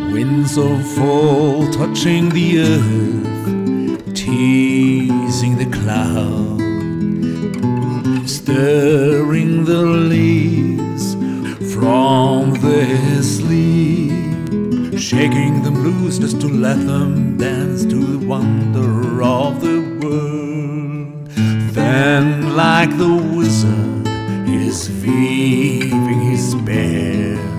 Winds of fall touching the earth, teasing the cloud, stirring the leaves from their sleep, shaking them loose just to let them dance to the wonder of the world. Then, like the wizard, he's weaving his spell,